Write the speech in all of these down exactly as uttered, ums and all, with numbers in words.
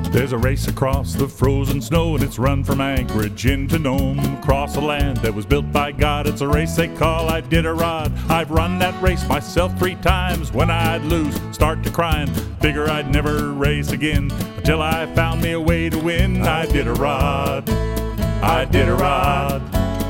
There's a race across the frozen snow, and it's run from Anchorage into Nome. Across a land that was built by God, it's a race they call Iditarod. I've run that race myself three times. When I'd lose, start to crying, figure I'd never race again, until I found me a way to win. Iditarod, Iditarod,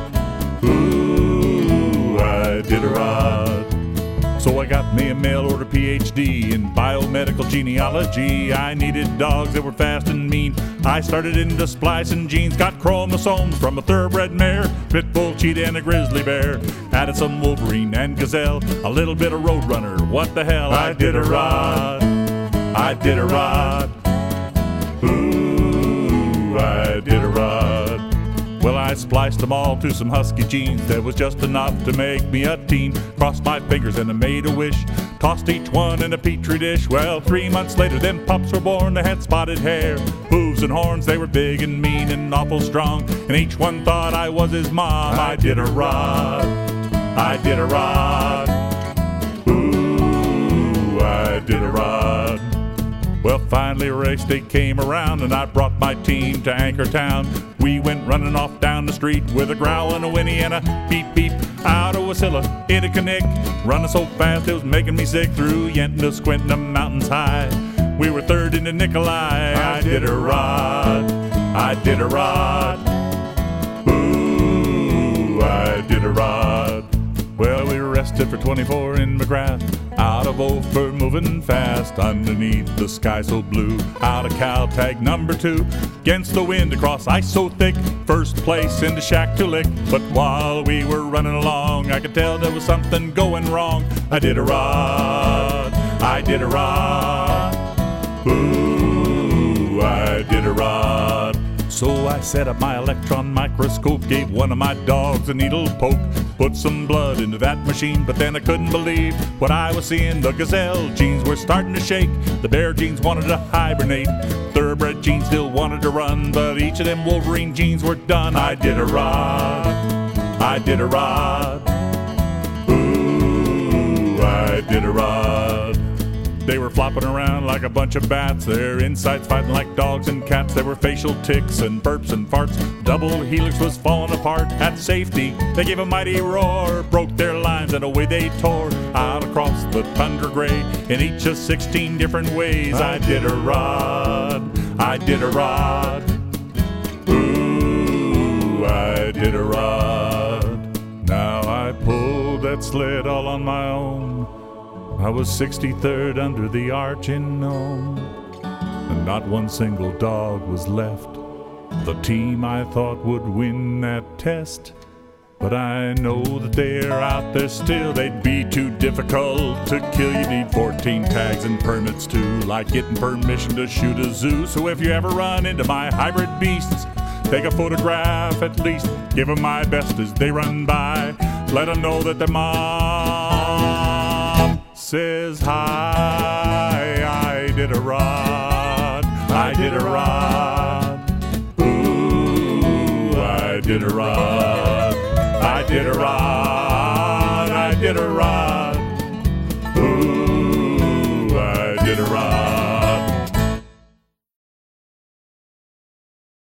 ooh, Iditarod. So I got me a mail order P H D in biomedical genealogy. I needed dogs that were fast and mean. I started into splicing genes, got chromosomes from a thoroughbred mare, pit bull, cheetah, and a grizzly bear. Added some wolverine and gazelle, a little bit of roadrunner. What the hell? Iditarod, Iditarod, ooh, Iditarod. Well, I spliced them all to some husky genes. That was just enough to make me a teen. Crossed my fingers and I made a wish. Tossed each one in a petri dish. Well, three months later, them pups were born. They had spotted hair, hooves and horns. They were big and mean and awful strong, and each one thought I was his mom. Iditarod, Iditarod, ooh, Iditarod. Well, finally a race day came around, and I brought my team to Anchor Town. We went running off down the street with a growl and a whinny and a beep beep. Out of Wasilla, into Connect, running so fast it was making me sick. Through Yentna, Squintin' mountains high, we were third into Nikolai. Iditarod, Iditarod, ooh, Iditarod. Well, we were rested for twenty-four in McGrath, out of Ophir moving fast, underneath the sky so blue, out of Caltag number two, against the wind across ice so thick, first place into Shaktoolik. But while we were running along, I could tell there was something going wrong. Iditarod, Iditarod, ooh, Iditarod. So I set up my electron microscope, gave one of my dogs a needle poke, put some blood into that machine, but then I couldn't believe what I was seeing. The gazelle genes were starting to shake, the bear genes wanted to hibernate, thoroughbred genes still wanted to run, but each of them wolverine genes were done. Iditarod, Iditarod, ooh, Iditarod. They were flopping around like a bunch of bats, their insides fighting like dogs and cats. There were facial tics and burps and farts, double helix was falling apart. At safety, they gave a mighty roar, broke their lines and away they tore, out across the tundra gray, in each of sixteen different ways. Iditarod, Iditarod, ooh, Iditarod. Now I pulled that sled all on my own. I was sixty-third under the arch in Nome, and not one single dog was left. The team I thought would win that test, but I know that they're out there still. They'd be too difficult to kill. You need fourteen tags and permits too, like getting permission to shoot a zoo. So if you ever run into my hybrid beasts, take a photograph at least. Give them my best as they run by. Let them know that their mom says hi. Iditarod, Iditarod, ooh, Iditarod, Iditarod, Iditarod.